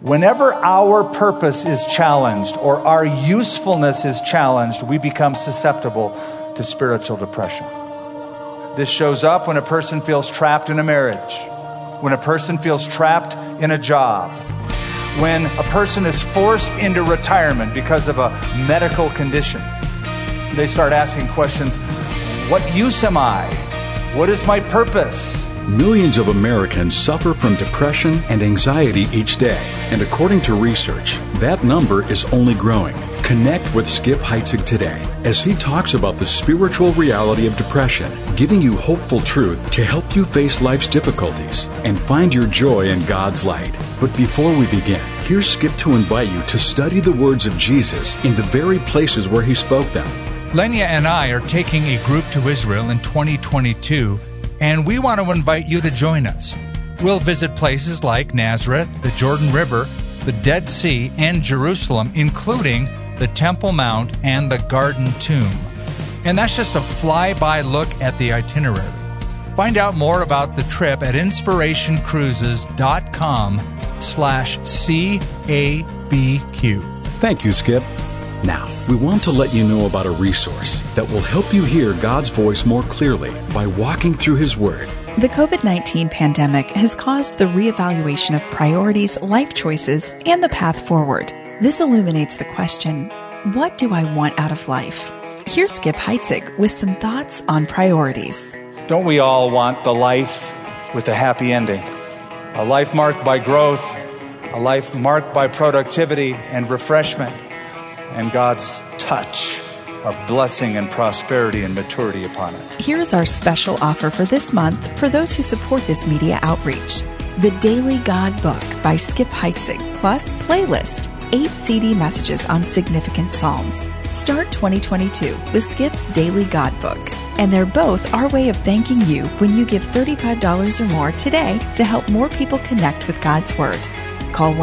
Whenever our purpose is challenged or our usefulness is challenged, we become susceptible to spiritual depression. This shows up when a person feels trapped in a marriage, when a person feels trapped in a job, when a person is forced into retirement because of a medical condition. They start asking questions, what use am I? What is my purpose? Millions of Americans suffer from depression and anxiety each day. And according to research, that number is only growing. Connect with Skip Heitzig today as he talks about the spiritual reality of depression, giving you hopeful truth to help you face life's difficulties and find your joy in God's light. But before we begin, here's Skip to invite you to study the words of Jesus in the very places where he spoke them. Lenya and I are taking a group to Israel in 2022, and we want to invite you to join us. We'll visit places like Nazareth, the Jordan River, the Dead Sea, and Jerusalem, including the Temple Mount and the Garden Tomb. And that's just a fly-by look at the itinerary. Find out more about the trip at inspirationcruises.com/CABQ. Thank you, Skip. Now, we want to let you know about a resource that will help you hear God's voice more clearly by walking through His Word. The COVID-19 pandemic has caused the reevaluation of priorities, life choices, and the path forward. This illuminates the question, what do I want out of life? Here's Skip Heitzig with some thoughts on priorities. Don't we all want the life with a happy ending? A life marked by growth, a life marked by productivity and refreshment, and God's touch of blessing and prosperity and maturity upon it. Here's our special offer for this month for those who support this media outreach. The Daily God Book by Skip Heitzig, plus playlist, 8 CD messages on significant Psalms. Start 2022 with Skip's Daily God Book. And they're both our way of thanking you when you give $35 or more today to help more people connect with God's Word. Call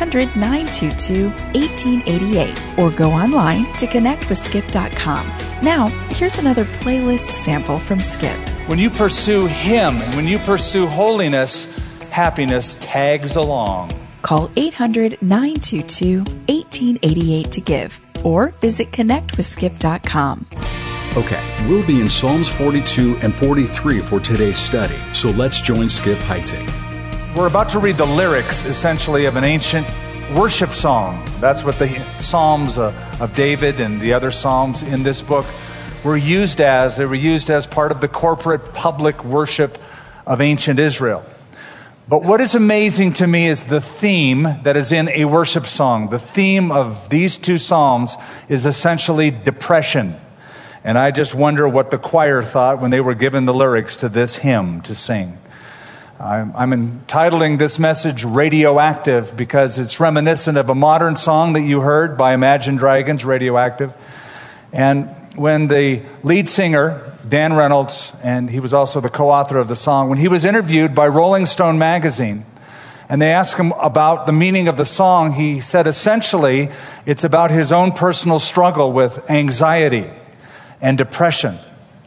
1-800-922-1888 or go online to connectwithskip.com. Now, here's another playlist sample from Skip. When you pursue Him and when you pursue holiness, happiness tags along. Call 800-922-1888 to give or visit connectwithskip.com. Okay, we'll be in Psalms 42 and 43 for today's study, so let's join Skip Heitzig. We're about to read the lyrics, essentially, of an ancient worship song. That's what the Psalms of David and the other Psalms in this book were used as. They were used as part of the corporate public worship of ancient Israel. But what is amazing to me is the theme that is in a worship song. The theme of these two Psalms is essentially depression. And I just wonder what the choir thought when they were given the lyrics to this hymn to sing. I'm entitling this message Radioactive because it's reminiscent of a modern song that you heard by Imagine Dragons, Radioactive. And when the lead singer, Dan Reynolds, and he was also the co-author of the song, when he was interviewed by Rolling Stone magazine, and they asked him about the meaning of the song, he said essentially it's about his own personal struggle with anxiety and depression.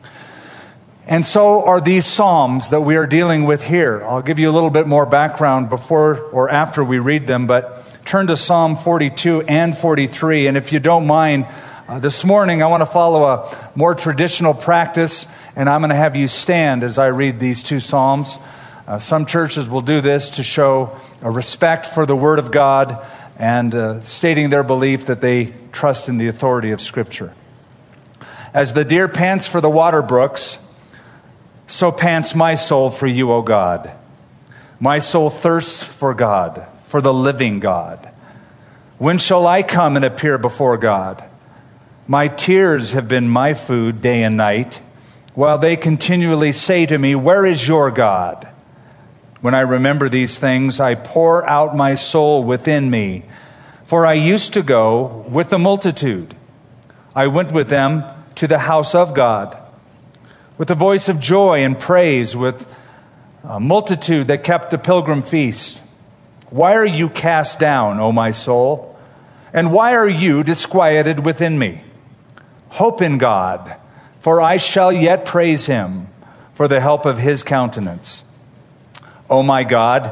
And so are these Psalms that we are dealing with here. I'll give you a little bit more background before or after we read them, but turn to Psalm 42 and 43. And if you don't mind, this morning I want to follow a more traditional practice, and I'm going to have you stand as I read these two Psalms. Some churches will do this to show a respect for the Word of God and stating their belief that they trust in the authority of Scripture. As the deer pants for the water brooks, so pants my soul for you, O God. My soul thirsts for God, for the living God. When shall I come and appear before God? My tears have been my food day and night, while they continually say to me, where is your God? When I remember these things, I pour out my soul within me, for I used to go with the multitude. I went with them to the house of God, with a voice of joy and praise, with a multitude that kept a pilgrim feast. Why are you cast down, O my soul? And why are you disquieted within me? Hope in God, for I shall yet praise Him for the help of His countenance. O my God,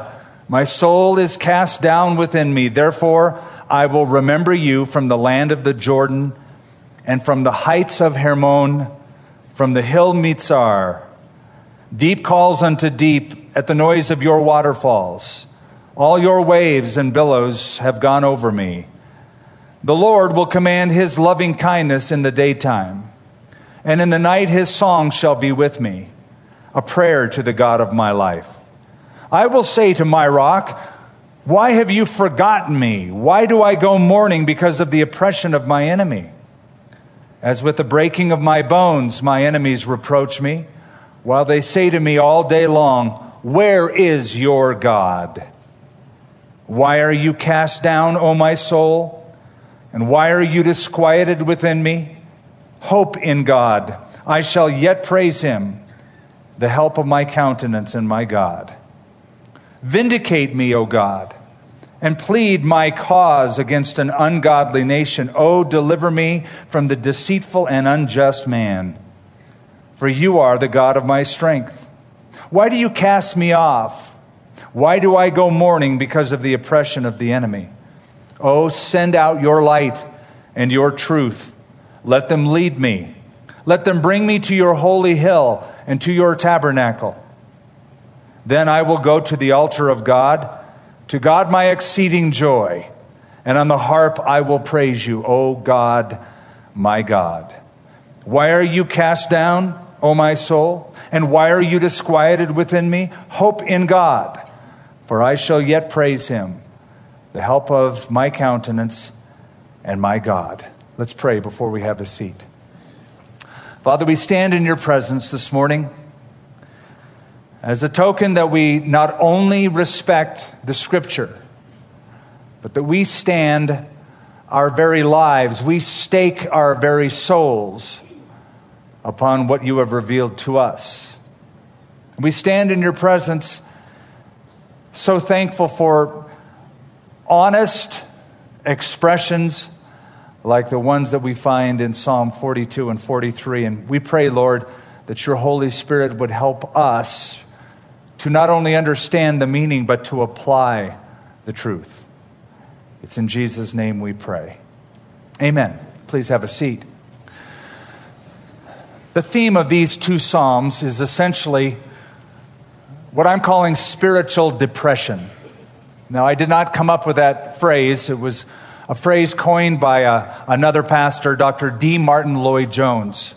My soul is cast down within me. Therefore, I will remember you from the land of the Jordan and from the heights of Hermon, from the hill Mitzar. Deep calls unto deep at the noise of your waterfalls. All your waves and billows have gone over me. The Lord will command his loving kindness in the daytime, and in the night his song shall be with me, a prayer to the God of my life. I will say to my rock, why have you forgotten me? Why do I go mourning because of the oppression of my enemy? As with the breaking of my bones, my enemies reproach me, while they say to me all day long, where is your God? Why are you cast down, O my soul? And why are you disquieted within me? Hope in God. I shall yet praise him, the help of my countenance and my God. Vindicate me, O God, and plead my cause against an ungodly nation. O deliver me from the deceitful and unjust man. For you are the God of my strength. Why do you cast me off? Why do I go mourning because of the oppression of the enemy? O send out your light and your truth. Let them lead me. Let them bring me to your holy hill and to your tabernacle. Then I will go to the altar of God, to God my exceeding joy, and on the harp I will praise you, O God, my God. Why are you cast down, O my soul? And why are you disquieted within me? Hope in God, for I shall yet praise him, the help of my countenance and my God. Let's pray before we have a seat. Father, we stand in your presence this morning as a token that we not only respect the Scripture, but that we stand our very lives, we stake our very souls upon what you have revealed to us. We stand in your presence so thankful for honest expressions like the ones that we find in Psalm 42 and 43. And we pray, Lord, that your Holy Spirit would help us to not only understand the meaning, but to apply the truth. It's in Jesus' name we pray. Amen. Please have a seat. The theme of these two Psalms is essentially what I'm calling spiritual depression. Now, I did not come up with that phrase. It was a phrase coined by another pastor, Dr. D. Martin Lloyd-Jones.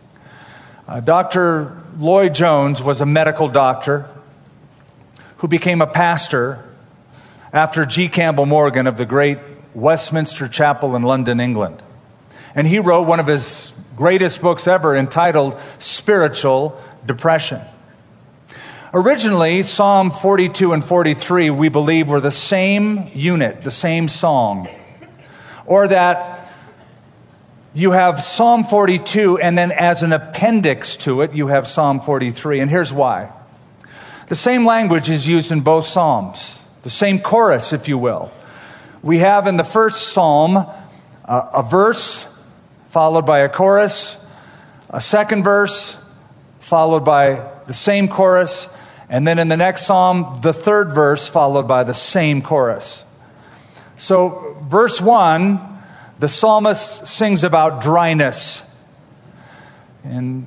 Dr. Lloyd-Jones was a medical doctor who became a pastor after G. Campbell Morgan of the great Westminster Chapel in London, England. And he wrote one of his greatest books ever entitled Spiritual Depression. Originally, Psalm 42 and 43, we believe, were the same unit, the same song. Or that you have Psalm 42, and then as an appendix to it, you have Psalm 43. And here's why. The same language is used in both Psalms, the same chorus, if you will. We have in the first Psalm a verse followed by a chorus, a second verse followed by the same chorus, and then in the next Psalm, the third verse followed by the same chorus. So, verse 1, the psalmist sings about dryness. In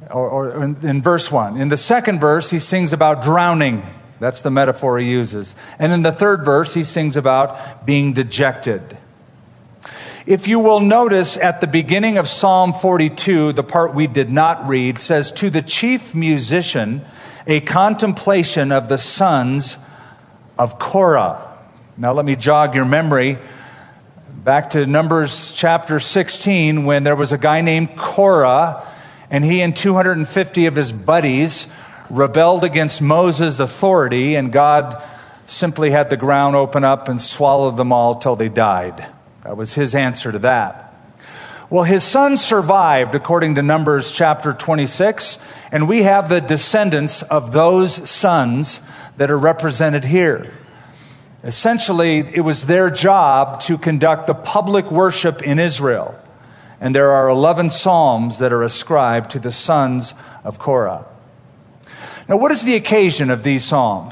verse 1. In the second verse, he sings about drowning. That's the metaphor he uses. And in the third verse, he sings about being dejected. If you will notice at the beginning of Psalm 42, the part we did not read, says, to the chief musician, a contemplation of the sons of Korah. Now let me jog your memory back to Numbers chapter 16, when there was a guy named Korah, and he and 250 of his buddies rebelled against Moses' authority, and God simply had the ground open up and swallowed them all till they died. That was his answer to that. Well, his son survived, according to Numbers chapter 26, and we have the descendants of those sons that are represented here. Essentially, it was their job to conduct the public worship in Israel. And there are 11 psalms that are ascribed to the sons of Korah. Now, what is the occasion of these psalms?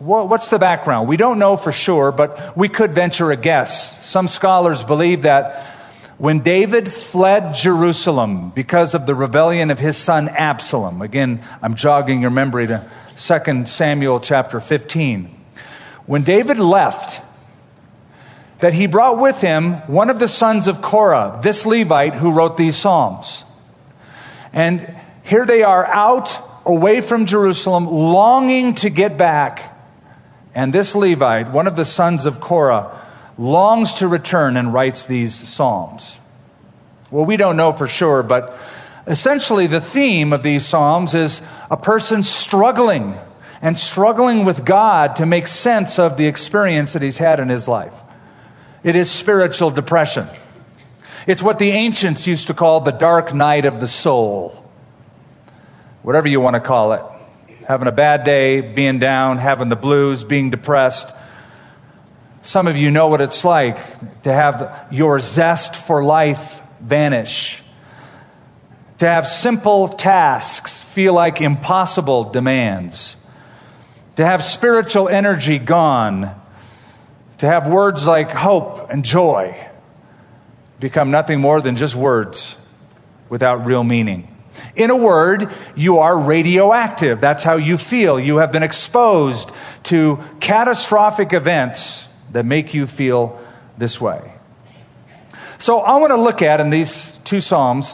What's the background? We don't know for sure, but we could venture a guess. Some scholars believe that when David fled Jerusalem because of the rebellion of his son Absalom, again, I'm jogging your memory to 2 Samuel chapter 15. When David left, that he brought with him one of the sons of Korah, this Levite who wrote these Psalms. And here they are out away from Jerusalem, longing to get back. And this Levite, one of the sons of Korah, longs to return and writes these Psalms. Well, we don't know for sure, but essentially the theme of these Psalms is a person struggling with God to make sense of the experience that he's had in his life. It is spiritual depression. It's what the ancients used to call the dark night of the soul. Whatever you want to call it. Having a bad day, being down, having the blues, being depressed. Some of you know what it's like to have your zest for life vanish. To have simple tasks feel like impossible demands. To have spiritual energy gone. To have words like hope and joy become nothing more than just words without real meaning. In a word, you are radioactive. That's how you feel. You have been exposed to catastrophic events that make you feel this way. So I want to look at in these two Psalms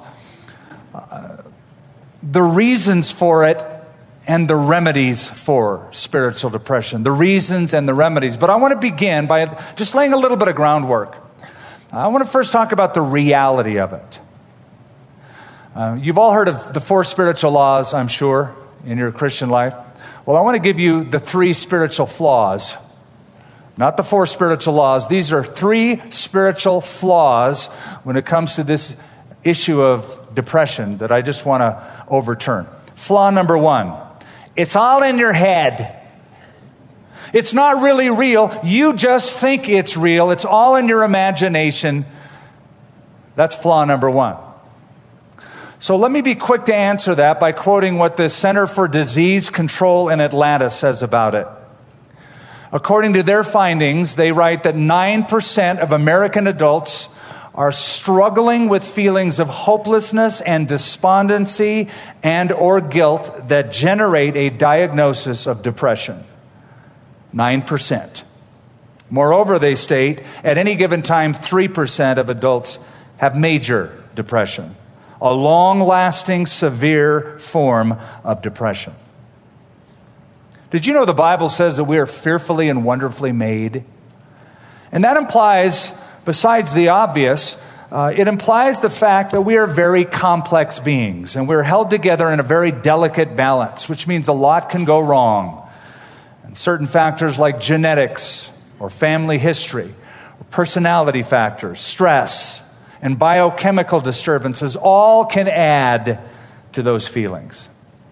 the reasons for it and the remedies for spiritual depression. The reasons and the remedies. But I want to begin by just laying a little bit of groundwork. I want to first talk about the reality of it. You've all heard of the 4 spiritual laws, I'm sure, in your Christian life. Well, I want to give you the 3 spiritual flaws. Not the 4 spiritual laws. These are 3 spiritual flaws when it comes to this issue of depression that I just want to overturn. Flaw number 1. It's all in your head. It's not really real. You just think it's real. It's all in your imagination. That's flaw number 1. So let me be quick to answer that by quoting what the Center for Disease Control in Atlanta says about it. According to their findings, they write that 9% of American adults are struggling with feelings of hopelessness and despondency and or guilt that generate a diagnosis of depression. 9%. Moreover, they state, at any given time, 3% of adults have major depression, a long-lasting, severe form of depression. Did you know the Bible says that we are fearfully and wonderfully made? And that implies, besides the obvious, it implies the fact that we are very complex beings and we're held together in a very delicate balance, which means a lot can go wrong. And certain factors like genetics or family history, or personality factors, stress, and biochemical disturbances all can add to those feelings.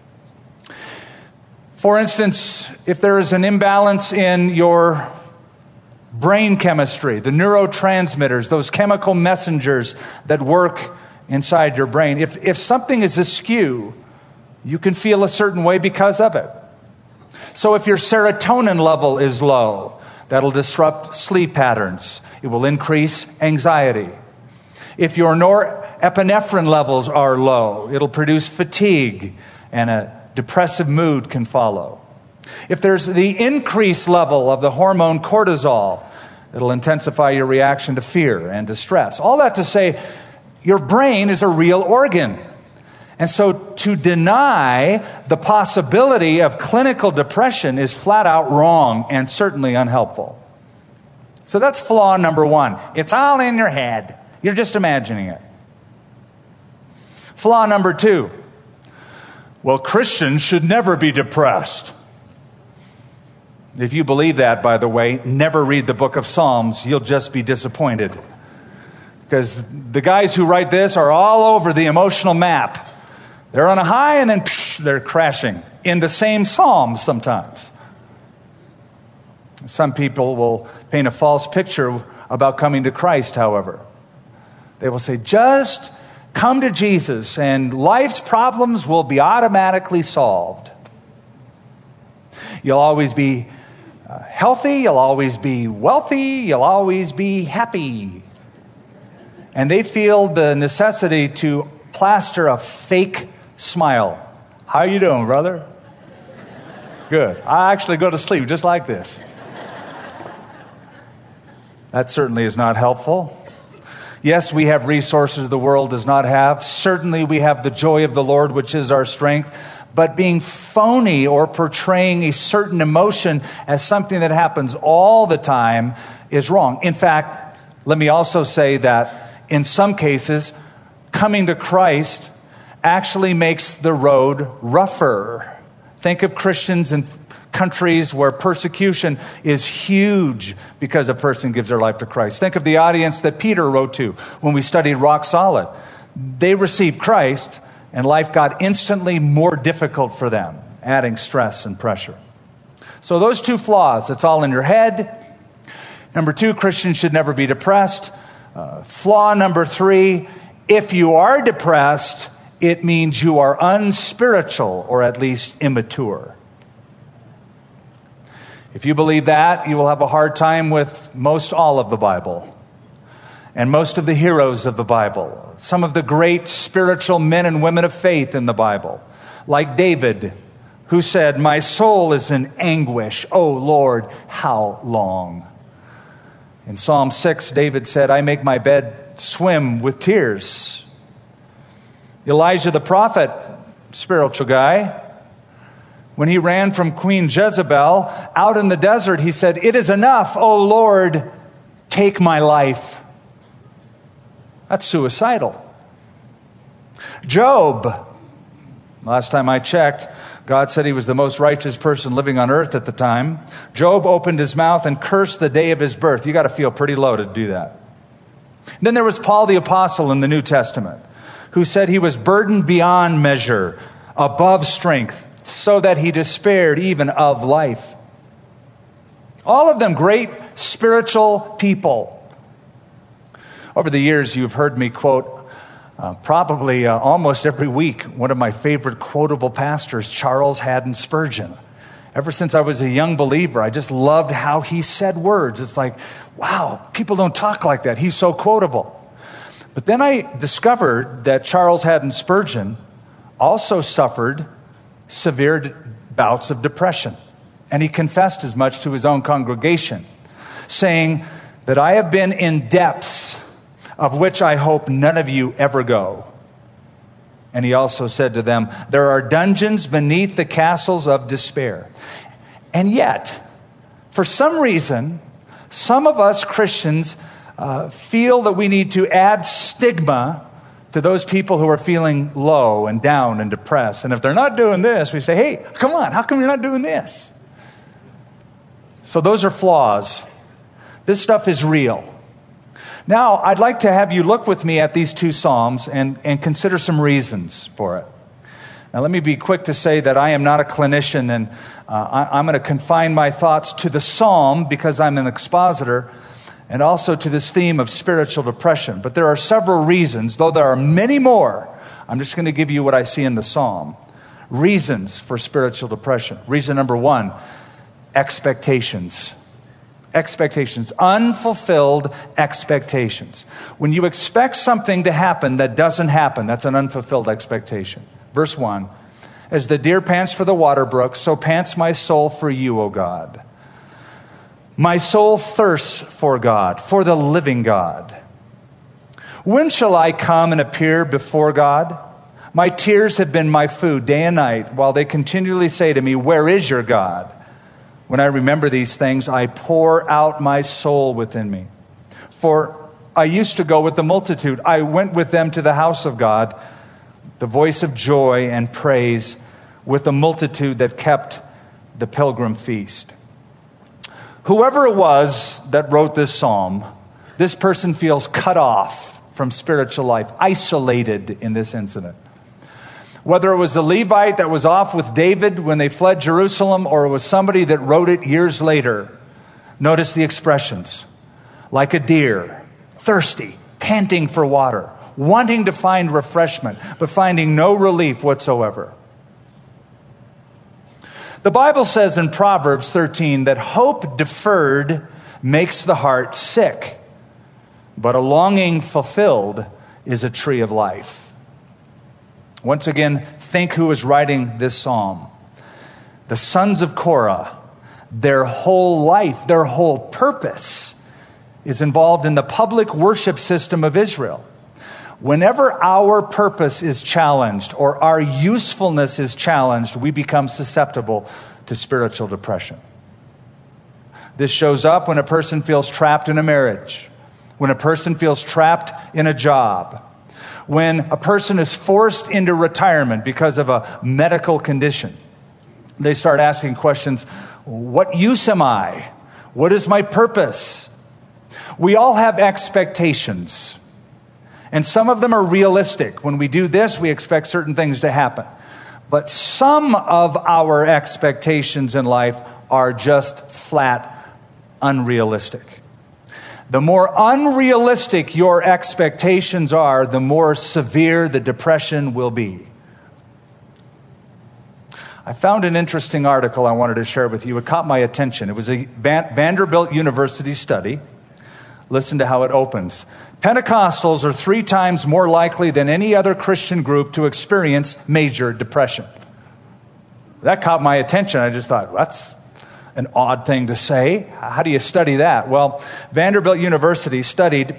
For instance, if there is an imbalance in your brain chemistry, the neurotransmitters, those chemical messengers that work inside your brain, if something is askew, you can feel a certain way because of it. So if your serotonin level is low, that'll disrupt sleep patterns. It will increase anxiety. If your norepinephrine levels are low, it'll produce fatigue and a depressive mood can follow. If there's the increased level of the hormone cortisol, it'll intensify your reaction to fear and to stress. All that to say, your brain is a real organ. And so to deny the possibility of clinical depression is flat out wrong and certainly unhelpful. So that's flaw number 1. It's all in your head. You're just imagining it. Flaw number 2. Well, Christians should never be depressed. If you believe that, by the way, never read the book of Psalms. You'll just be disappointed. Because the guys who write this are all over the emotional map. They're on a high and then they're crashing in the same Psalms sometimes. Some people will paint a false picture about coming to Christ, however. They will say, just come to Jesus and life's problems will be automatically solved. You'll always be healthy, you'll always be wealthy, you'll always be happy. And they feel the necessity to plaster a fake smile. How you doing, brother? Good. I actually go to sleep just like this. That certainly is not helpful. Yes, we have resources the world does not have. Certainly we have the joy of the Lord, which is our strength. But being phony or portraying a certain emotion as something that happens all the time is wrong. In fact, let me also say that in some cases, coming to Christ actually makes the road rougher. Think of Christians in countries where persecution is huge because a person gives their life to Christ. Think of the audience that Peter wrote to when we studied Rock Solid. They received Christ, and life got instantly more difficult for them, adding stress and pressure. So those two flaws, it's all in your head. Number 2, Christians should never be depressed. Flaw number 3, if you are depressed, it means you are unspiritual or at least immature. If you believe that, you will have a hard time with most all of the Bible and most of the heroes of the Bible, some of the great spiritual men and women of faith in the Bible, like David, who said, "My soul is in anguish. O Lord, how long?" In Psalm 6, David said, "I make my bed swim with tears." Elijah the prophet, spiritual guy, when he ran from Queen Jezebel out in the desert, he said, "It is enough, O Lord, take my life." That's suicidal. Job, last time I checked, God said he was the most righteous person living on earth at the time. Job opened his mouth and cursed the day of his birth. You got to feel pretty low to do that. Then there was Paul the Apostle in the New Testament, who said he was burdened beyond measure, above strength, so that he despaired even of life. All of them great spiritual people. Over the years, you've heard me quote probably almost every week one of my favorite quotable pastors, Charles Haddon Spurgeon. Ever since I was a young believer, I just loved how he said words. It's like, wow, people don't talk like that. He's so quotable. But then I discovered that Charles Haddon Spurgeon also suffered severe bouts of depression. And he confessed as much to his own congregation, saying that I have been in depths of which I hope none of you ever go. And he also said to them, there are dungeons beneath the castles of despair. And yet, for some reason, some of us Christians feel that we need to add stigma to those people who are feeling low and down and depressed. And if they're not doing this, we say, hey, come on, how come you're not doing this? So those are flaws. This stuff is real. Now, I'd like to have you look with me at these two Psalms and consider some reasons for it. Now, let me be quick to say that I am not a clinician, and I'm going to confine my thoughts to the Psalm because I'm an expositor, and also to this theme of spiritual depression. But there are several reasons, though there are many more. I'm just going to give you what I see in the Psalm. Reasons for spiritual depression. Reason number 1, expectations. Expectations, unfulfilled expectations. When you expect something to happen that doesn't happen, that's an unfulfilled expectation. Verse 1, as the deer pants for the water brook, so pants my soul for you, O God. My soul thirsts for God, for the living God. When shall I come and appear before God? My tears have been my food day and night, while they continually say to me, where is your God? When I remember these things, I pour out my soul within me. For I used to go with the multitude. I went with them to the house of God, the voice of joy and praise, with the multitude that kept the pilgrim feast. Whoever it was that wrote this psalm, this person feels cut off from spiritual life, isolated in this incident. Whether it was the Levite that was off with David when they fled Jerusalem, or it was somebody that wrote it years later, notice the expressions. Like a deer, thirsty, panting for water, wanting to find refreshment, but finding no relief whatsoever. The Bible says in Proverbs 13 that hope deferred makes the heart sick, but a longing fulfilled is a tree of life. Once again, think who is writing this psalm. The sons of Korah, their whole life, their whole purpose is involved in the public worship system of Israel. Whenever our purpose is challenged or our usefulness is challenged, we become susceptible to spiritual depression. This shows up when a person feels trapped in a marriage, when a person feels trapped in a job, when a person is forced into retirement because of a medical condition. They start asking questions, what use am I? What is my purpose? We all have expectations, and some of them are realistic. When we do this, we expect certain things to happen. But some of our expectations in life are just flat unrealistic. The more unrealistic your expectations are, the more severe the depression will be. I found an interesting article I wanted to share with you. It caught my attention. It was a Vanderbilt University study. Listen to how it opens. Pentecostals are 3 times more likely than any other Christian group to experience major depression. That caught my attention. I just thought, that's an odd thing to say. How do you study that? Well, Vanderbilt University studied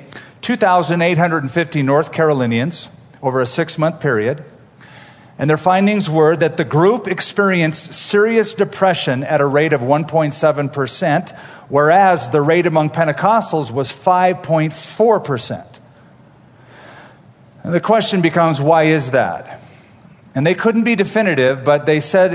2,850 North Carolinians over a 6-month period. And their findings were that the group experienced serious depression at a rate of 1.7%, whereas the rate among Pentecostals was 5.4%. And the question becomes, why is that? And they couldn't be definitive, but they said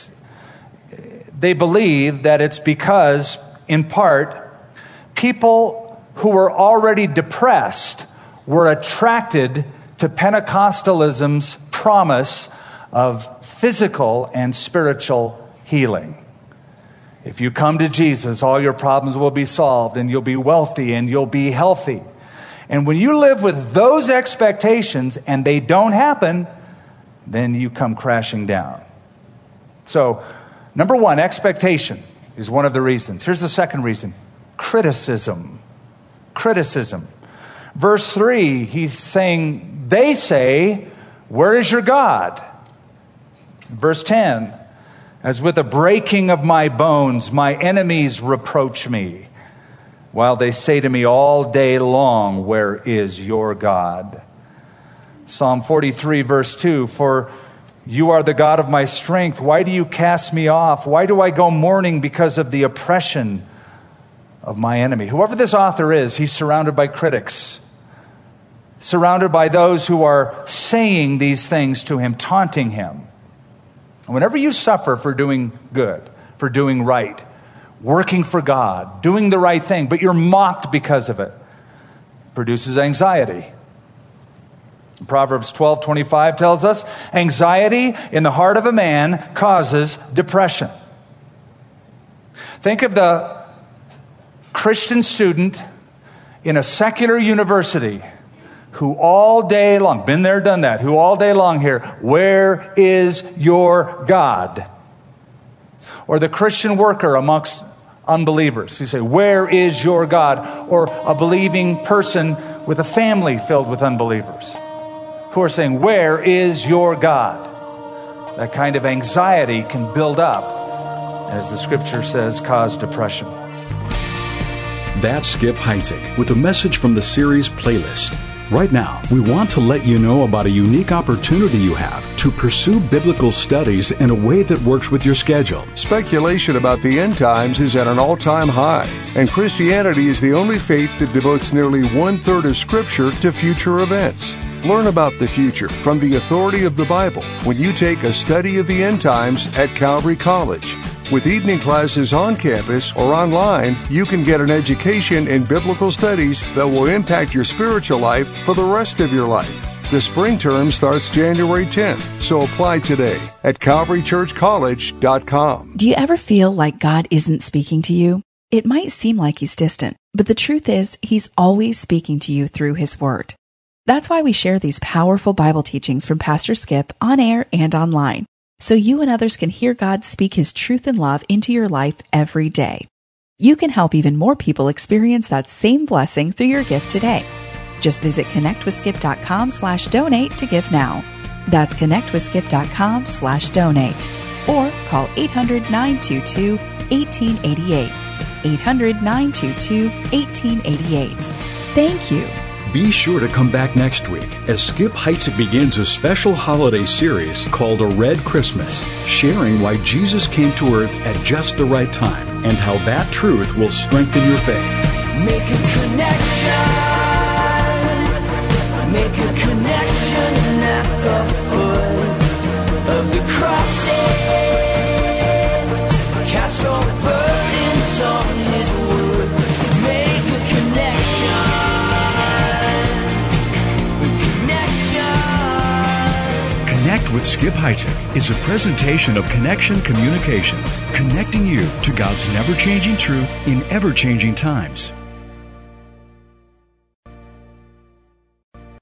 they believe that it's because, in part, people who were already depressed were attracted to Pentecostalism's promise of physical and spiritual healing. If you come to Jesus, all your problems will be solved, and you'll be wealthy, and you'll be healthy. And when you live with those expectations and they don't happen, then you come crashing down. So, number 1, expectation is one of the reasons. Here's the second reason: criticism. Criticism. Verse 3, he's saying, they say, where is your God? Verse 10, as with a breaking of my bones, my enemies reproach me, while they say to me all day long, where is your God? Psalm 43, verse 2, for you are the God of my strength. Why do you cast me off? Why do I go mourning because of the oppression of my enemy? Whoever this author is, he's surrounded by critics, surrounded by those who are saying these things to him, taunting him. And whenever you suffer for doing good, for doing right, working for God, doing the right thing, but you're mocked because of it, produces anxiety. Proverbs 12:25 tells us, anxiety in the heart of a man causes depression. Think of the Christian student in a secular university who all day long, been there, done that, who all day long hear, where is your God? Or the Christian worker amongst unbelievers who say, where is your God? Or a believing person with a family filled with unbelievers who are saying, where is your God? That kind of anxiety can build up, as the scripture says, cause depression. That's Skip Heitzig with a message from the series Playlist. Right now, we want to let you know about a unique opportunity you have to pursue biblical studies in a way that works with your schedule. Speculation about the end times is at an all-time high, and Christianity is the only faith that devotes nearly 1/3 of Scripture to future events. Learn about the future from the authority of the Bible when you take a study of the end times at Calvary College. With evening classes on campus or online, you can get an education in biblical studies that will impact your spiritual life for the rest of your life. The spring term starts January 10th, so apply today at calvarychurchcollege.com. Do you ever feel like God isn't speaking to you? It might seem like He's distant, but the truth is He's always speaking to you through His Word. That's why we share these powerful Bible teachings from Pastor Skip on air and online. so you and others can hear God speak His truth and love into your life every day. You can help even more people experience that same blessing through your gift today. Just visit connectwithskip.com/donate to give now. That's connectwithskip.com/donate. Or call 800-922-1888. 800-922-1888. Thank you. Be sure to come back next week as Skip Heitzig begins a special holiday series called A Red Christmas, sharing why Jesus came to earth at just the right time and how that truth will strengthen your faith. Make a connection. Make a connection at the foot of the cross. Cast all burdens on His wood. Make a connection. Connect with Skip Heitzig is a presentation of Connection Communications, connecting you to God's never-changing truth in ever-changing times.